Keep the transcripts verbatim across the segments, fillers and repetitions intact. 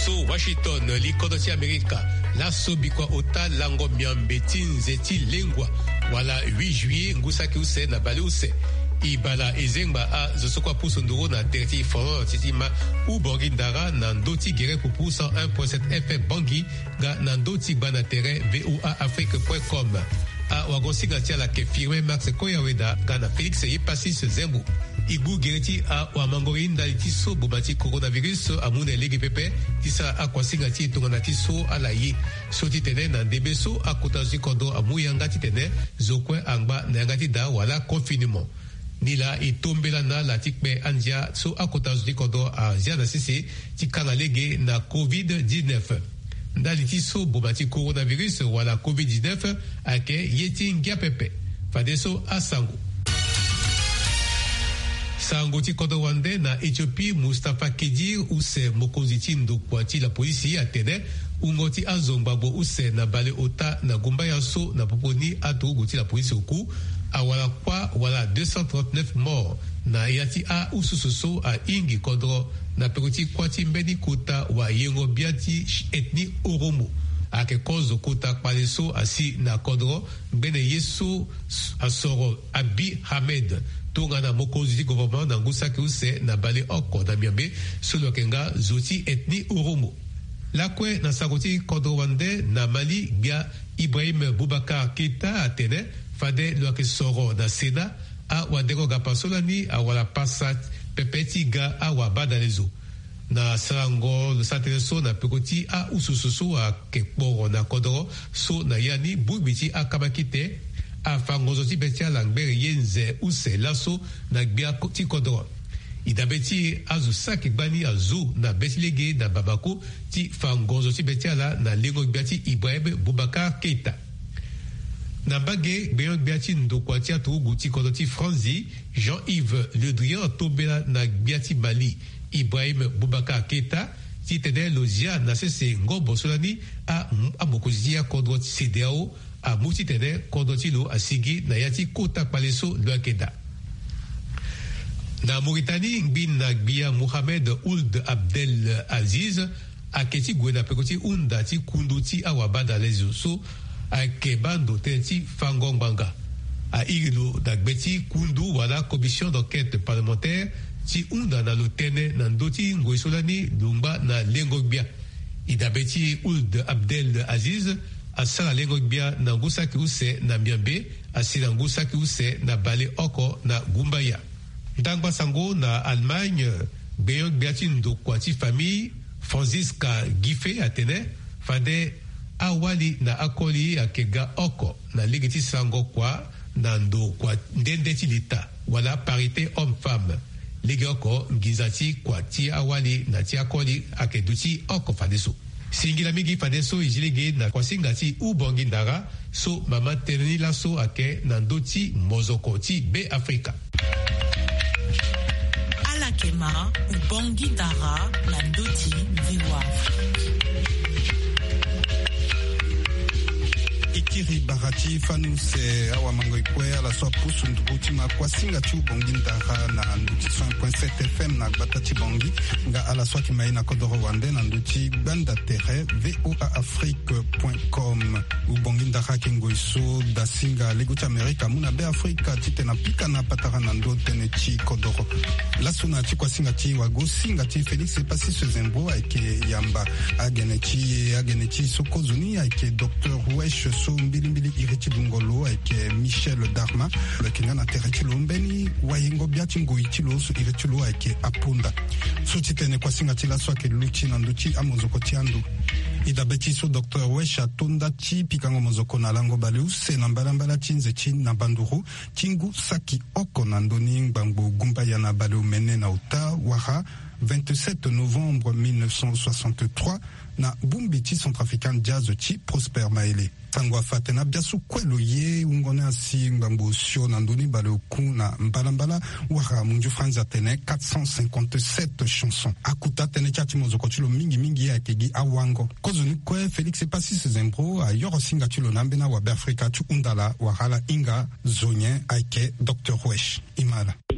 so Washington likondo ti Amerika la so bikwa ota lango miambeti nzeti lengwa wala huit juillet ngusaki use na bale use ibala ezengba a zosokwa puso nduro na terti foro titima u bongi ndara na ndoti gere pupu cent un point sept F M Bangi ga na ndoti bana terrain v o a afrique point com a wagonsiga tia la ke firme Max Koyaweda ga na Félix Yepasis Zembu igu gereti a wamangori ndali so bobati coronavirus amune legi pepe tisa a kwasinga ti tongana ti so ala ye so ti tene na ndebe so a kotazi kondo amuyanga ti tene zokwe angba na yanga ti da wala confinement nila itombela na la tikpe andia so a kotazi kondo a ziana sisi ti kanga lege na covid dix-neuf ndali ti so bobati coronavirus wala covid dix-neuf ake yeti ngia pepe fade so a sango Sangoti kodo wande na Ethiopie Mustafa Kedir use mokonzi ti ndokwa ti la polisi atene ungoti azombabo use na bale ota na gumba ya so na poponi atogo ti la polisi oku awala kwa wala deux cent trente-neuf morts na yati a usususo a ingi kodro na pekoti kwati mbeni kota wa yengo biati etni oromo ake kozo kota kwaleso asi na kodro mbene yeso asoro Abi Hamed tonga na mokonzi ti gouvernement na ngusaki use na bale oko na miambe solo kenga zoti etni oromo lakwe na sakoti kodowande na Mali bia Ibrahim Boubacar Keita atene fade loake soro na Sena a wadego ga pasolani a wala pasat pepeti ga a wabada lezo na sarango le satene so na pekoti a usususu a kekporo na kodoro so na yani bubiti a kabakite a fangozo ti betia langbere yenze use laso na gbia ti kodoro idabeti azu saki bani azu na betilege na babako ti fangozo ti betia la na lengo gbia ti Ibrahim Boubacar Keita na bage beyon gbia ti ndokwa ti atogu ti kodo ti Franzi Jean-Yves Le Drian tobela na gbia ti Mali Ibrahim Boubacar Keita ti tene lozia na sese ngobo solani a amokozi ya kodro ti C D A O a muti tene kondotilo a sigi na yati kota paleso loakeda. Na Mauritanie ngbin na gbia Mohamed Ould Abdel Aziz a keti gwena pekoti unda ti kundu ti awabada lezo so a kebando tenti fangongbanga a irilo na gbeti kundu wala commission d'enquête parlementaire ti unda na lotene na ndoti ngoisolani lumba na lengo gbia idabeti Ould Abdel Aziz asala lengo bia na ngusaki use na miambe asila ngusaki use na bale oko na gumbaya ndangba sango na Allemagne beyon biati ndokwa ti famille Franziska Gife atene fade awali na akoli akega oko na ligiti sango kwa na ndokwa ndende ti lita wala parité homme-femme ligi oko ngizati kwa ti awali na ti akoli akeduti oko fadeso singila mingi fadeso ijilege na kwasinga ti ubongi ndara so mama teneni laso ake na ndoti mozoko ti be Afrika. Alakema ubongi ndara na ndoti viwa. Ikiri barati fanuse awa mango ikwe ala so pusu ndubuti ma kwasinga ti ubongi ndara na nduti cent un point sept F M na batati bongi nga ala so ki maina kodoro wande na nduti banda terre v o a afrique point com ubongi ndara kengo iso da singa leguti Amerika muna be Afrika tite na pika na patara na ndote ne ti kodoro lasuna ti kwasinga ti wago singa ti Félix Yepasis Zembo ake yamba agene ti agene ti sokozuni ake docteur Wesh so mbilimbili ireti bungolo ake Michel Darma le kinga na tereti lombeni wayengo biati ngoiti lo so ireti lo ake apunda so titene kwasinga ti laso ake luchi na nduchi amozoko ti andu idabeti so docteur Wesh atonda ti pikango mozoko na lango bale use na mbalambala ti nze ti na banduru tingu saki oko na ndoni ngbango gumba ya na bale umene na uta waha vingt-sept novembre mille neuf cent soixante-trois na bumbiti centrafricain jazz ti Prosper Maele sangwa fatena biasu kwelo ye ungone asi ngbango sio na ndoni bale oku na mbalambala waha munju franza tene quatre cent cinquante-sept chansons akuta tene chati mozoko tilo mingi mingi ya kegi awango kozuni kwe Félix Yepasis Zembo a yoro singa tilo nambena wa Afrika tu undala wahala inga zonye aike docteur Wesh imala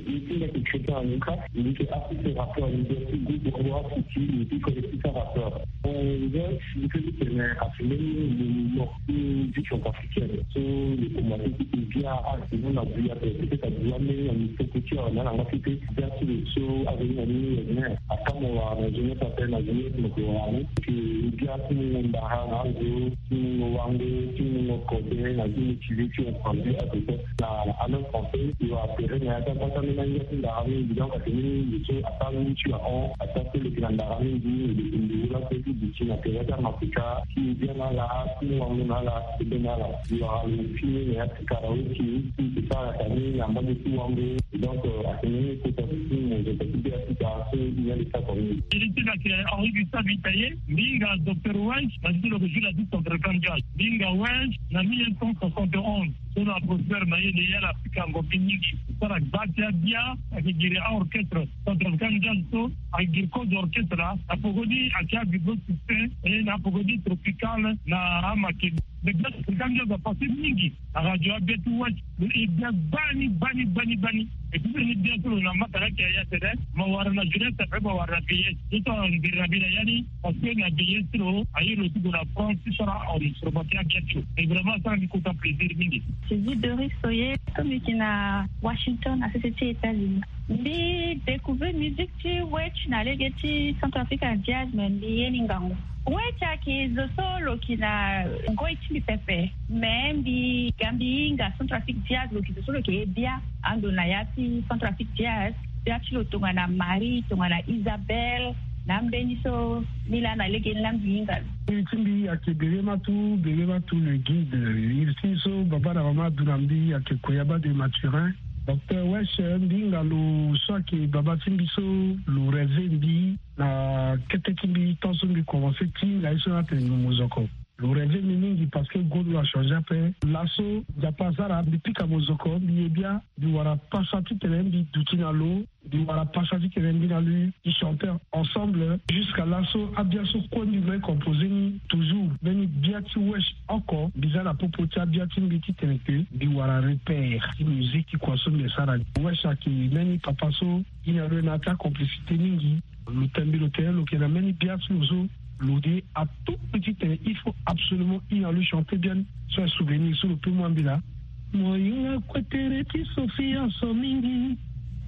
il est écrit en Ukraine, il dit que après ce rapport, il dit que le groupe de droit utile et puis collectif ce rapport. Il dit que c'est affirmé le mouvement du champ africain. So, le combattant qui vient à ce moment là, il y a peut-être à dire, mais on est petit, on a la capacité bien sûr le saut avec une année, à quand on va, je ne sais pas, on a joué, donc on a vu que il y a tout le monde dans un jeu, tout le monde a tout le monde a codé, on a vu utiliser, on a parlé avec la langue française, il va appeler, mais à ta part, on a eu la rame, évidemment, parce que nous, je sais, à part nous, tu as on, à part que le grand rame, dit, le là, c'est tout, du à Péréda, Mafrika, qui vient là, là, qui nous emmène là, qui vient là, il y aura le film, il y a ce karaoké, qui c'est ça, la famille, il y a pas de tout en deux, donc, à ce moment, il faut que je peux te dire, il y a des cas comme lui. Il était là, Henri Gustave Itaye, Binga, docteur Welch, a dit le régime a dit contre Kandial. Binga Welch, en mille neuf cent soixante et onze, son atmosphère n'a eu à l'Afrique en Gopiniki. Para Batia Dia, avec des orchestres contre Kandial, avec des codes d'orchestre là, a pogodi, a qui a du beau succès, et n'a pogodi tropical, n'a amaki. Le gars, Kandial va passer Nigi, la radio a bien tout Welch, et bien bani, bani, bani, bani. Et puis, il est bien sûr, on a matériel qui a été fait, mais on a la jeunesse, ça fait qu'on va payer. Et on a des rabinayani, parce qu'on a payé trop, ailleurs aussi de la France, tout ça, on se remonte à bientôt. Et vraiment, ça, nous coûte un plaisir, Mingi. Je dis Doris Soyer, comme il est à Washington, à Société États-Unis. J'ai découvert la musique de Welch, dans les Centrafrican Jazz, mais il y a Welch qui est le solo qui n'a pas été fait, même di Gambie, Centrafric Jazz, qui est le solo qui est bien, en Donayati, Centrafric Jazz, Jazz, Tongana Marie, Tongana Isabelle, Nambeniso, Milan, Allegé, Lambingal. Itimbi akibelema tu belema tu le guide Ilsiso baba na mama Dunambi akikoyaba de Maturin docteur Wesh ndinga lo swaki baba timbiso lo rezendi na kete timbi tonso mi commencer ti la iso na tenu mozoko lo rezendi mingi parce que godo a changé après lasso ja pasara depuis ka mozoko bi bien di wara pasati telembi dutina lo di wara pasati telembi na lui ils chantaient ensemble jusqu'à lasso a bien so kondu mais composé toujours beni bien ti wesh encore bizarre à propos ti bien ti mbiti teneke di wara repère di musique qui consomme de sara wesh qui meni papa so ina renata complicité mingi le tembi le terrain le qui na meni bien so l'odé à tout petit terrain il faut absolument y aller chanter bien sur un souvenir sur le plus moins bien moi y'a kwetere ti Sophia Somingi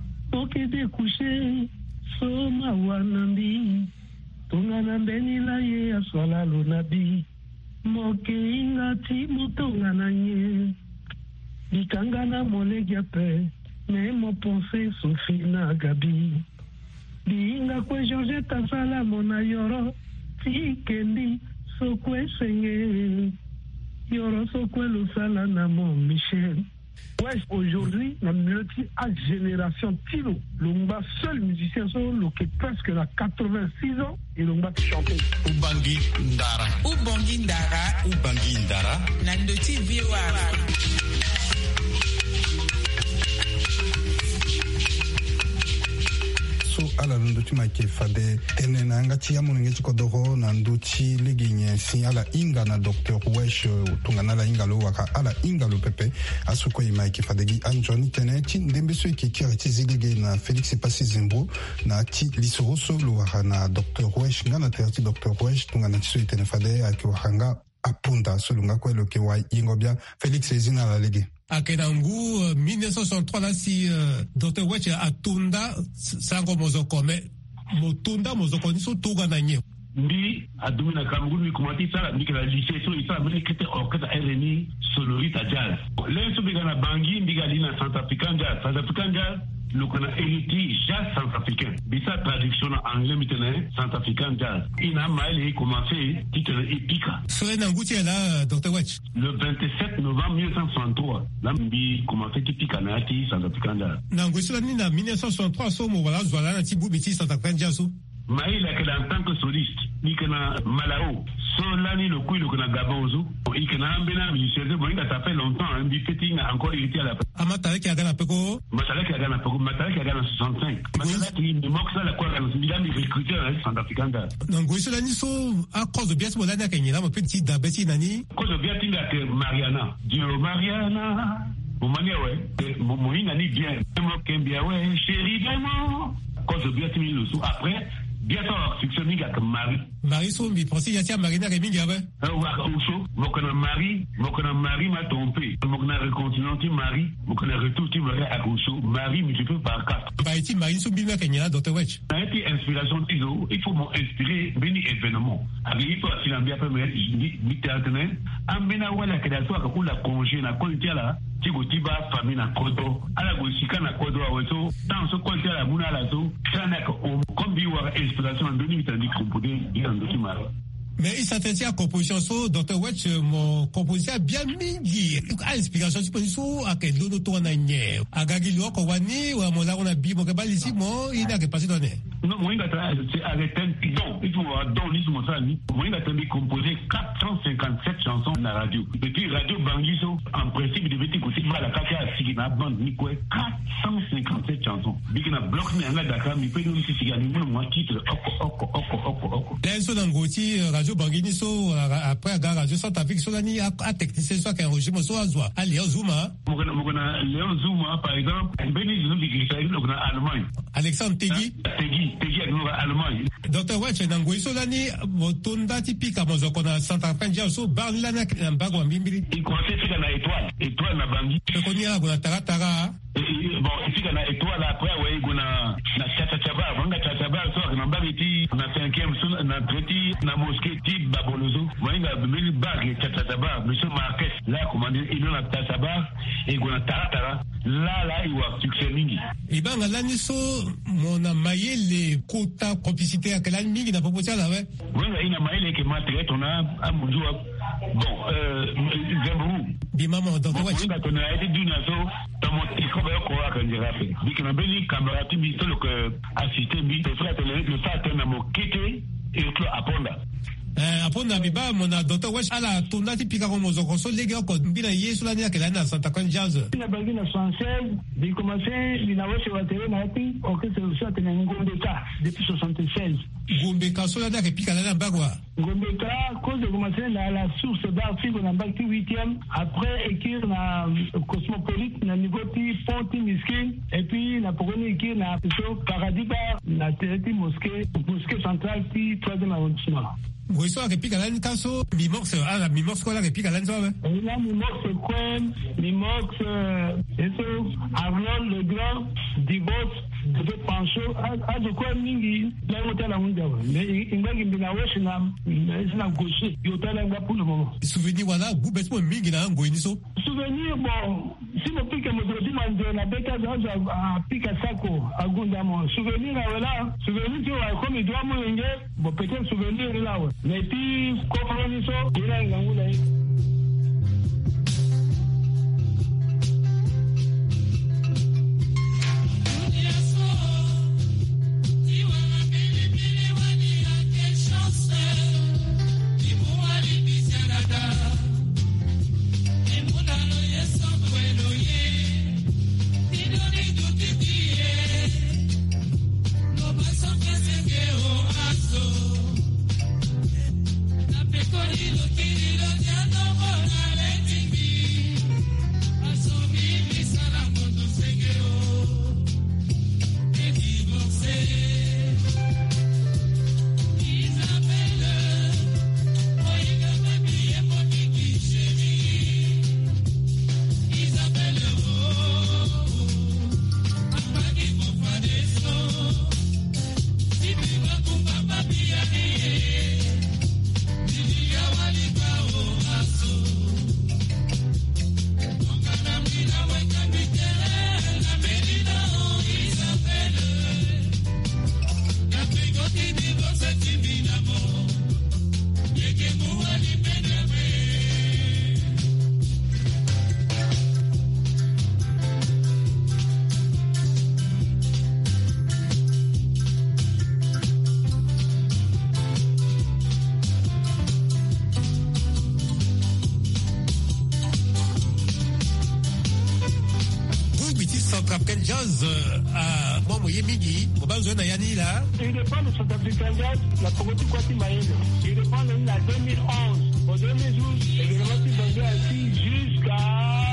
oke de coucher so ma wanambi tongana mbeni la ye aswala lonabi moke inga ti mutongana nye dikangana molegia pe mais mon pensée Sophie na gabi dinga kwe Georgette asala mona yoro ti kendi so kwe senge yoro so kwe lo sala na mon Michel. Ouais, aujourd'hui, la mélodie à génération Tilo, l'Ongba seul musicien sur le qui est presque à quatre-vingt-six ans et l'Ongba chanter. Ubangi Ndara. Ubangi Ndara. Ubangi Ndara. Nandoti V O A. ala nduti make fade tene na ngati ya munenge chikodoro na nduti liginye si ala inga na docteur Wesh tungana la inga lo waka ala inga lo pepe asuko imake fade gi anjoni tene ti ndembeso ki kiriti zilige na Felix Pasi Zimbro na ti lisoroso lo waka na docteur Wesh ngana terti docteur Wesh tungana tiso tene fade aki wahanga apunda solunga kwelo ke wa ingobia Felix ezina la lege Akenangu, mille neuf cent soixante-trois, là, si euh, docteur Wesh atunda sango mozoko, mais motunda mozoko niso tuga na nye. Ndi adumina Cameroun ni kumati sala ndi kala lycée so isa mene kete orchestre R and I sonorite jazz. Lenso bigana bangi ndiga lina Centrafrican jazz. Centrafrican jazz le qu'on a hérité jazz centrafricain. Bisa traduction en anglais maintenant Centrafrican jazz. Ina maile commencé titre Epika. Soyez nanguti là docteur Wesh. Le vingt-sept novembre mille neuf cent soixante-trois, là mbi commencé Epika na ti Centrafrican jazz. Nanguti là ni na mille neuf cent soixante-trois so mo wala zwala na ti bubiti Centrafrican jazz. Maïla que en tant que soliste, il y a Malao, Solani le coup le qu'on a Gabozo, il y a Ambena, il y a bon, il a fait longtemps, un bifetting a encore hérité à la. Amatale qui a gagné un peu quoi? Matala qui a gagné un peu quoi? Matala qui a gagné soixante-cinq. Matala qui ne manque ça la quoi? Il a mis recruté à la Centrafricaine. Donc oui, cela n'y sont à cause de bien ce modèle qu'il y a un petit d'abeti nani. Cause de bien qu'il y a que Mariana, Dio Mariana. Mon manière, ouais. Mon il n'a ni bien. Moi, bien, ouais. Chérie, vraiment. Quand je bien mis le sou, après, bien sûr, succès, il y a comme Marie. Marie Sombi, pensez, il y a tiens, Marina Rémi, il y avait. Ah, ouais, ou chaud. Moi, quand Marie, moi, quand Marie m'a trompé. Moi, quand recontinenté Marie, moi, quand retour, tu me à Rousseau. Marie, mais tu peux par quatre. Bah, et Marie Sombi, mais qu'il y a, docteur Wedge. Ça a été inspiration, il faut m'inspirer, béni événement. Avec, il faut, s'il a bien fait, mais, je dis, mi-théâtre, amena wala création, à quoi la congé, la qualité là. Tiba famille na kodo ala go sika na kodo aweso dans ce côté la muna la so sana ko comme biwa inspiration en deux minutes à dire composer il en deux mara. Mais il s'intéresse à la composition, so, docteur Wedge, mon composition bien midi. À l'inspiration, tu peux dire, so, à quel l'eau tourne à nier. À Gagilo, Kowani, ou à mon on a bi, mon cabal ici, moi, il n'a que passé dans les. Non, moi, c'est avec un don. Il faut avoir don, l'isme, mon ami. Moi, il a composé quatre cent cinquante-sept chansons dans la radio. Et puis, Radio Bangiso, en principe, il devait écouter, il va la casser à Sigina, bande, ni quoi, quatre cent cinquante-sept chansons. Bikina bloc, mais en a Dakar, mais peut nous si Sigani, moi, titre, oko, oko, oko, oko, oko. Là, so, dans Gauthier, Radio Bangini, so, après, à Radio Centrafrique, so, l'année, à technicien, soit qu'un régime, soit à Zoua. À Léon Zouma. Mon Léon Zouma, par exemple, Béni, je nous dis qu'il s'agit de Allemagne. Alexandre Tegui. Tegui, Tegui, avec nous, Allemagne. Docteur Wedge, dans Gauthier, so, l'année, Botonda, typique, à mon zo, qu'on a Centrafrique, so, Barn, l'année, un bago, un bimbili. Il conseille, c'est dans l'étoile. Étoile, la Bangui. Je connais, là, qu'on a Taratara. Bon, ici, dans l'étoile, après, ouais, on a, na Tchatchaba, on a Tchatchaba, so, on a Bariti, on a cinquième, on a traité, on a mosquée, type, Babolozo, on a mille bagues, Tchatchaba, monsieur Marquez, là, commandé, il a Tchatchaba, et on a Taratara, là, là, il y a succès mingi. Et ben, là, nous sommes, on a maillé les quotas complicité à quel année mingi n'a pas posé là, ouais. Oui, il a maillé les qui m'a traité, on a, à Moudjoua, bon, euh, Zembrou. Bien, maman, docteur Wedge. Oui, on a été d'une asso, dans mon discours, quoi, quand j'ai fait. Dit que ma belle camarade, il dit que assisté, il dit, le fait que mon quitté, et que Aponda. Aponda, mais bah, mon docteur Wedge, à la tournée, puis quand on se console, les gars, quand on vient hier sur l'année à quelle année à Santa Cruz Jazz. Il a bagé la soixante-seize, il commençait, il a reçu la télé, il a été, ok, c'est le soit, il a un Gombeka, depuis soixante-seize. Gombeka, sur l'année, et puis quand on a un bagua. Gombeka, quand j'ai commencé, à la source d'article, on a bagé huitième, après, écrire la Cosmopolite, on a négocié Ponti Miskin, et puis, on a pour écrire la Paradis Bar, la Télé Mosquée, Mosquée Centrale, puis troisième arrondissement. Oui, soit réplique à l'année, Kasso, Mimox, ah, la Mimox, quoi, la réplique à l'année, ça, ouais. Et là, Mimox, Cohen, Mimox, et so, Arnold, le grand, divorce, de Pancho, à de quoi, Mingi, là, on t'a la honte, mais il m'a dit, il m'a dit, il m'a gaucher, il m'a dit, pour le moment. Souvenir, voilà, vous, best moi, Mingi, là, un goïniso. Souvenir, bon, si le pique, me dit, man, la bête à pique à Sako, à Gundamon. Souvenir, là, souvenir, tu vois, comme il doit mourir, bon, peut-être souvenir, là, ouais. Mais puis, comprenez ça, il a un gars Centrafrican Jazz à Momoye Midi, au bas de Yanni là. Il dépend de Centrafrican Jazz, la Pogoti Kwati Maël. Il dépend de la deux mille onze. Au deux mille douze, et le Mati Bangé assis jusqu'à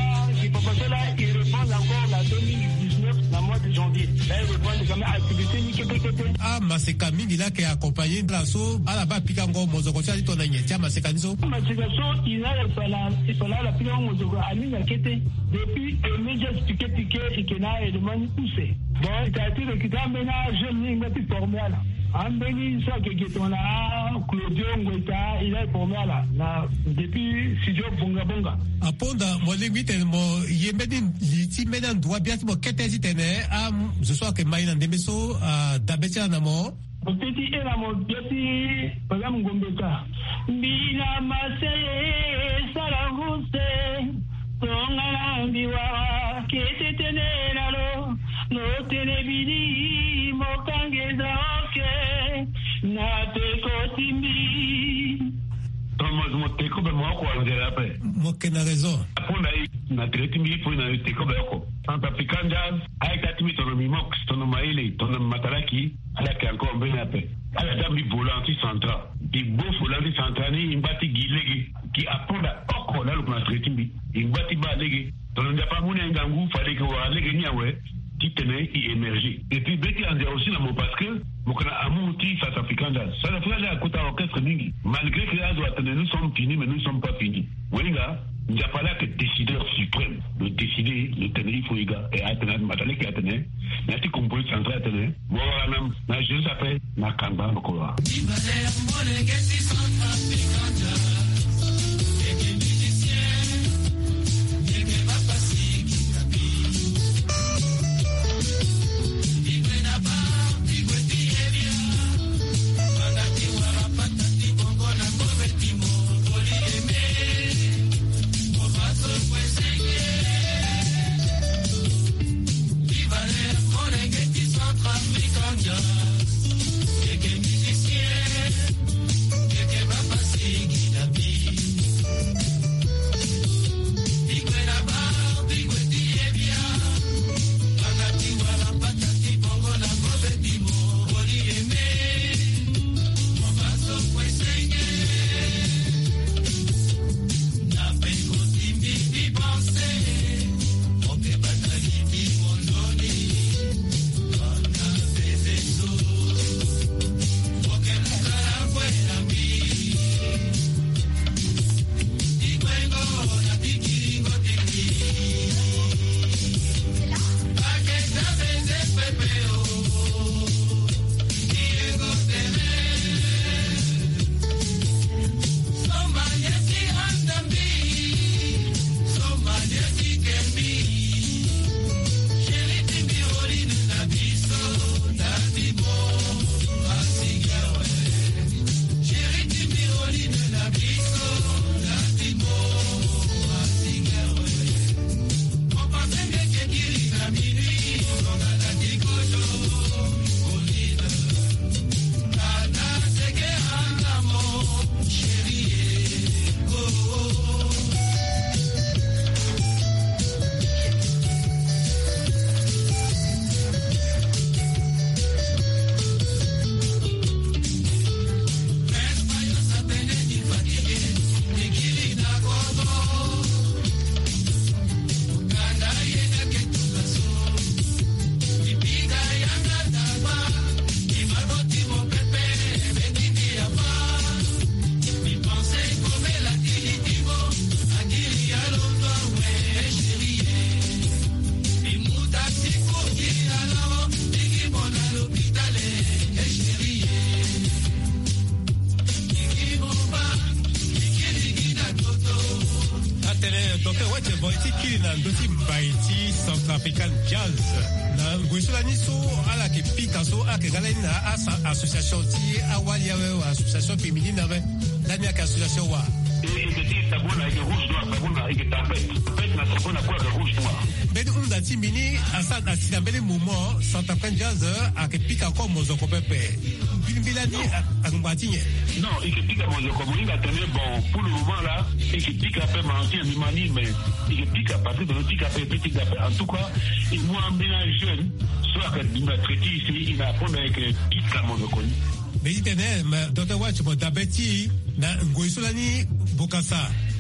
qui propose là, ils répondent encore la deux mille dix-neuf, la mois de janvier. Là, ils répondent quand même activité ni kete kete. Ah, maseka mingi là qui est accompagné de la so, à la bas pikango mozoko tia ton anye, tia maseka niso. Maseka so, il a le fala, il fala la pikango mozoko ani na kete. Depuis le média piqué piqué et que na et le mani poussé. Bon, ça a été le kitam maintenant jeune ni ngati formé là. Ambeni ça que que ton là Claudio Ngweta il est formé là. Na depuis studio bonga bonga. Aponda mo lingi mo yembeni liti mena doit bien mo kete zitene am je sois que maina ndemeso dabetia na mo. Petit et la mo petit par ngombeka. Bila mase saraguse tonga ndiwa kete tenero no telebidi mo kangeza oke na te kotimbi Thomas mo teko be mo ko angela pe mo kena raison apona na tretimbi po na teko be ko South African Jazz ay katimi tono mi mox tono maile tono mataraki ala ke encore ben pe ala dambi volanti central di bo volanti central ni imbati gilegi ki aponda oko na lukuna tretimbi imbati ba legi tono ndapa mune ngangu fale ko wa legi ni awe qui tenait y émerger. Et puis, Betty en dit aussi dans mon parce que, mon amouti South African Jazz. South African Jazz a côté orchestre mingi. Malgré que Jazz doit tenir, nous sommes finis, mais nous ne sommes pas finis. Oui, gars, il n'y a pas là que décideur suprême. Le décider, le tenir, il faut y gars. Et à tenir, Matale qui a tenir, il y a des composés centrales à tenir. Bon, voilà, même, là, je s'appelle, Nakamba, le Kora. Centrafrican Jazz na ngwisula niso ala ke pika so ake galena asa association ti awali yawe association féminine ave dania ka association wa et petit tabona et rouge noir tabona et tapette tapette na tabona quoi de rouge noir ben unda timini asa asina bele moment Centrafrican Jazz ake pika ko mozoko pepe bilbilani akumbatinye non et que pika mozoko moinga tenir bon pour le moment là et que pika peut mentir mimani mais et que pika parce que le pika peut petit en tout cas et moi en bien jeune soit que il m'a traité ici il m'a appris avec pika mozoko mais il tenait mais docteur Watch mo dabeti na ngoisolani bokasa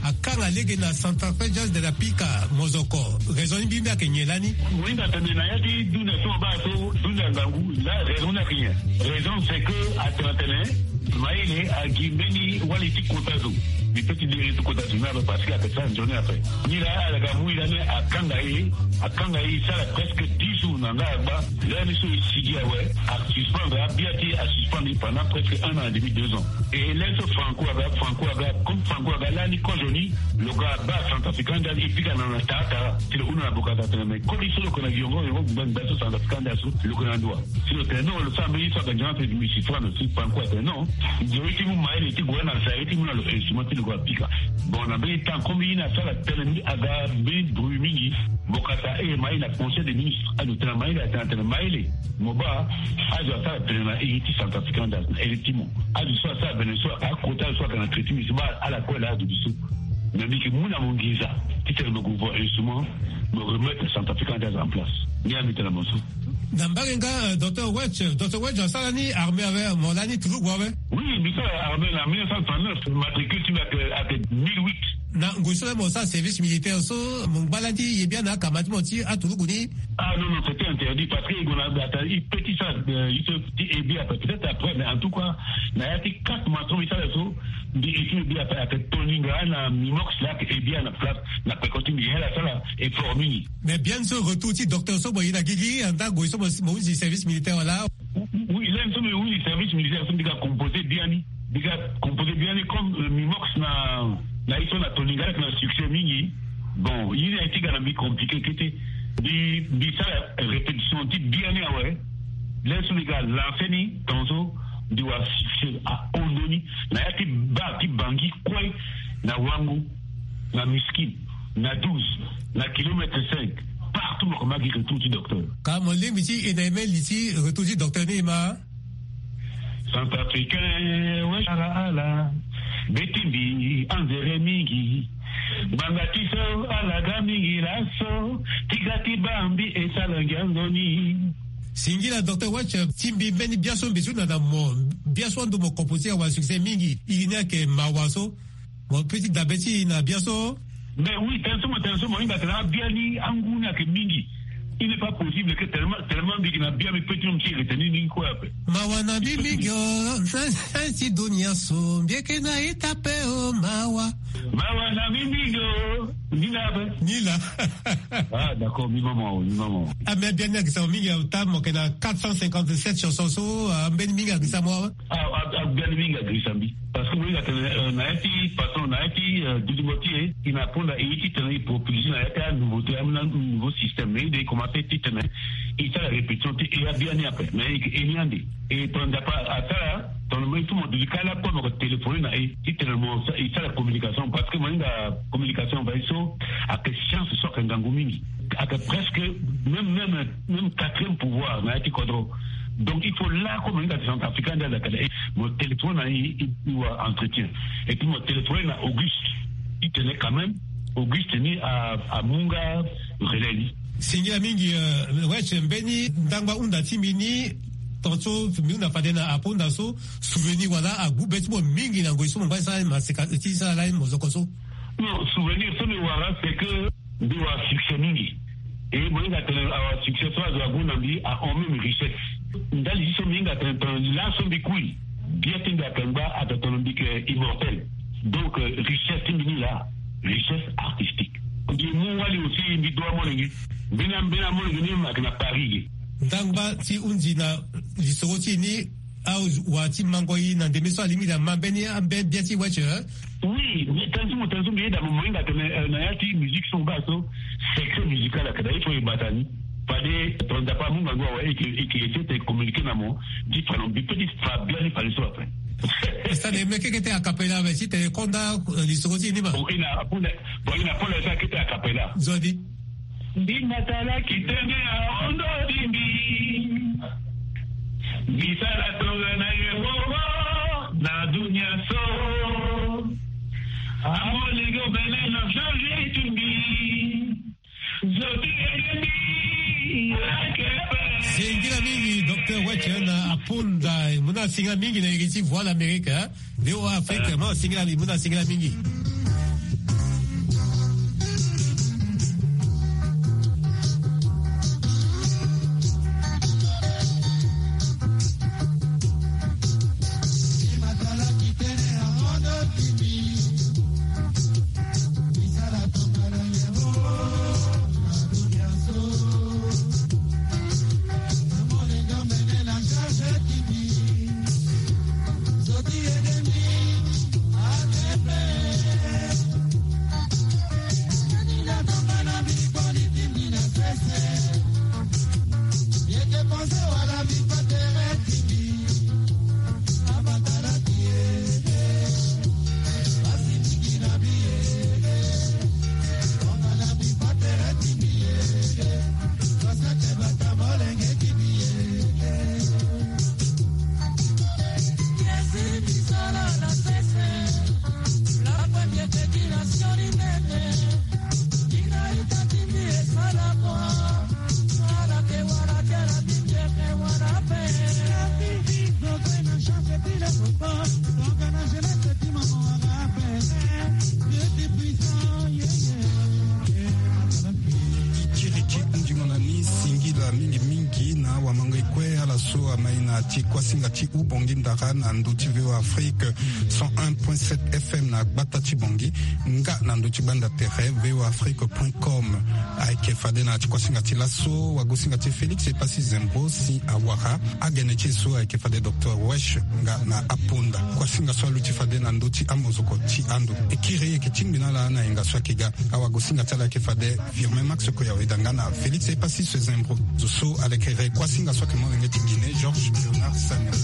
akanga lege na Santa Fe Jazz de la Pika Mozoko raison bimbi akenyelani winda tena yati duna so ba so duna ngangu la raison na rien raison c'est que à trente-neuf maile a gimbeni wali tikotazo des petits dérives kotazo na parce que à cette journée après ni là la gamu il a akanga yi akanga yi ça presque dix jours na ngaba là ni so sigi ouais à suspendre à biati à suspendre pendant presque un an et demi deux ans et laisse Franco aga Franco aga comme Franco aga là ni kojoni le gars ba Centrafricain da ipika na tata c'est le una bokata tena mais comme il se le connaît yongo yongo ben da so Centrafricain da so le connaît doit c'est le terrain le famille ça ben genre c'est du citoyen aussi Franco non Joriti mu maile ti gwana sa eti mu na lo instrument ti gwa pika bon na be tant comme il a ça la télé aga be brumingi bokata e maile conseil des ministres a le télé maile a télé maile moba a jo ça télé na eti Centrafricain da elitimo a jo ça Venezuela a kota so kana traité mi ba ala ko la du bisu mais mi ki mu na mongiza ti télé no gouvo instrument me remettre Centrafricain da en place ni a mi télé moso Nambarenga, docteur Wedge, docteur Wedge, ça ni armée avec mon année toujours quoi avec? Oui, mais ça armée en mille neuf cent trente-neuf, matricule tu m'as à mille huit. Na ngusula mo ça service militaire so mon baladi est bien na kamati moti à Toulouse. Ah non non, c'était interdit parce que on a il petit ça il se dit bien peut-être après mais en tout cas na yati quatre matrons ça so di étude bien après avec Toninga na Mimox là et bien na place na continue là ça là et formé. Mais bien sûr retour ti docteur so boy na gigi en tant que so mo service militaire là. Oui, là so oui service militaire so diga composé bien ni diga composé bien comme Mimox na na ils sont la Toninga avec un succès mingi. Bon, il a été quand même compliqué qui était di di ça répétition type bien ouais. Là sur les gars l'enseigne tonzo di wa succès à Ondoni na yati ba ti bangi quoi na wangu na miskin na douze na kilomètre cinq partout comme magi retour du docteur. Comme les miti et des mails ici retour du docteur Nima. Centrafricain ouais ala ala Betimbi, Anzere Mingi, Bangatiso, Alagamigi, Lasso, Tigati Bambi et Salangandoni. Singila docteur Watch, Timbi Beni Biason Bisuna dans mon Biason de mon composé à succès Mingi, il n'y a que Mawaso, mon petit Dabeti na Biaso. Mais oui, tenso, tenso, moi, il va te bien ni Anguna que Mingi. Il n'est pas possible que tellement, tellement big n'a bien mes petits hommes qui retenus ni quoi. Mawa big si dunia so bien que na etape o mawa. Mawa na big ni là ni là. Ah d'accord, mi maman, mi maman. Ah mais bien que ça mi autant que na quatre cent cinquante-sept chansons so ben mi ga ça moi. Ah bien mi ga Grisambi. Parce que oui, na eti patron na eti du motier, il n'a pas la eti tenir propulsion na eti un nouveau un nouveau système mais de comment fait titane il ça la répétition et a bien après mais il y a dit et prendre pas à ça dans le moment tout le monde du cas là pour me téléphoner na et tellement ça il ça la communication parce que moi la communication va so à que chance soit qu'un gangumini à que presque même même même quatrième pouvoir na eti quadro. Donc il faut là comme une des Centrafricains dans la télé mon téléphone a il doit entretien et puis mon téléphone à Auguste il tenait quand même Auguste ni à à Munga Releli. Singira mingi weche mbeni ndangwa unda timini tonso miuna padena aponda so souvenir wala agu betmo mingi na ngoiso mo basa maseka tisa la mozokoso. Non, souvenir so ni wala c'est que doit succès mingi et moi il a un succès soit de agu nambi a en même richesse. Ndali so mingi a là so bikui bien tinga kamba a tonombi que immortel. Donc richesse timini là, richesse artistique. Di mu wali aussi ndi doa molengi bina bina molengi ni makina Paris ndangba ti unji na lisoti ni au wati mangoi na demeso alimi da mambeni ambe biati wache. Oui, mais tanzu mo tanzu mi da mo inga tene na yati musique son baso secret musical akada il faut y batani fallait prendre pas munga ngwa et qui qui était communiquer na mo di fanon bi petit Fabien il fallait so après. Ça ne me que a capella mais si te konda lisoti ni ma. Bon ina apuna bon ina pour ça qui était a capella. Zodi. Binatala kitende a ondo dimbi. Bisala tonga na yewo na dunia so. Amole go bele na changer tumbi. Zodi egendi. Singira mingi docteur Weche na apunda muna singa mingi na iriti voix l'Amérique hein. Leo Afrique mo singira muna singira mingi. awa maina ti kwasinga ti ubongi ndara na nduti V O Afrique cent un point sept F M na gbata ti bongi nga na nduti banda tere V O Afrique point com ayeke fade na ti kwasinga ti laso wagosinga ti Félix Epasi Zembro si awara agene ti so ayeke fade Docteur Wesh nga na aponda kwasinga so alu ti fade na nduti amozoko ti ando e kiri yeke ti ngbina la na yenga so ayeke ga awagosinga ti ala ayeke fade Firmin Max Koyaweda nga na Félix Epasi Zembro zo so aleke re kwasinga so ayeke mo wenge ti Guinée Georges Bernard Samuel.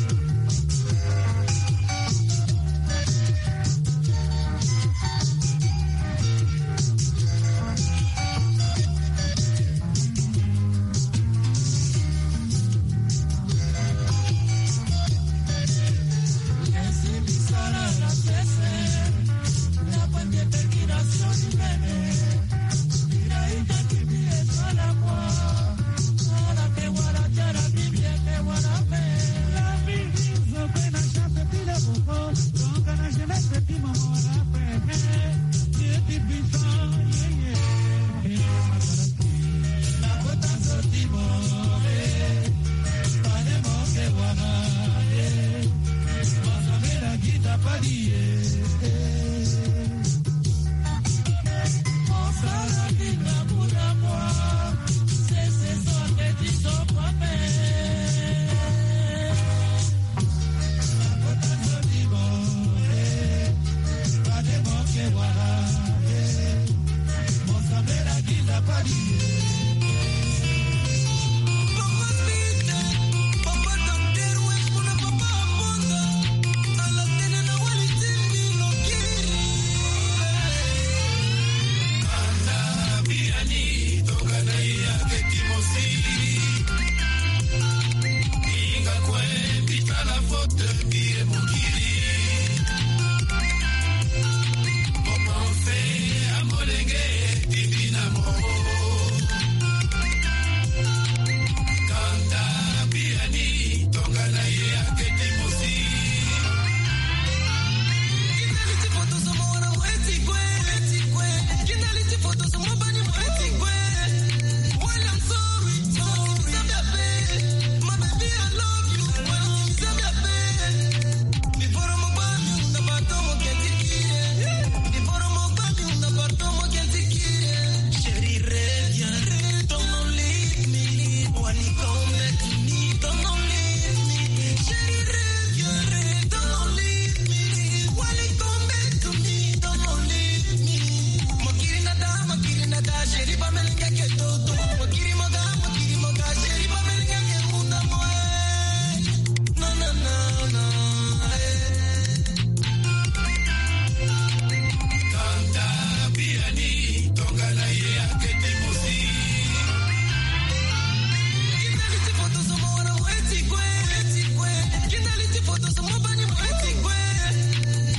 Fotos